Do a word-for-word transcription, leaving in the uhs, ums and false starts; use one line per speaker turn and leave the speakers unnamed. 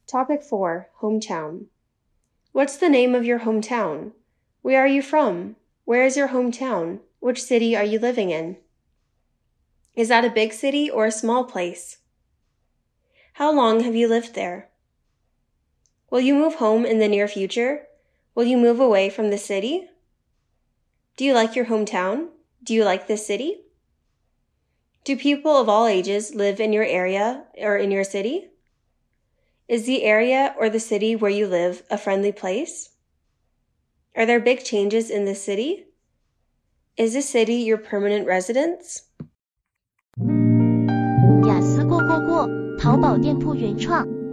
Topic four, hometown. What's the name of your hometown? Where are you from? Where is your hometown? Which city are you living in? Is that a big city or a small place? How long have you lived there? Will you move home in the near future? Will you move away from the city? Do you like your hometown? Do you like this city? Do people of all ages live in your area or in your city? Is the area or the city where you live a friendly place? Are there big changes in the city? Is this city your permanent residence?
雅思过过过，淘宝店铺原创。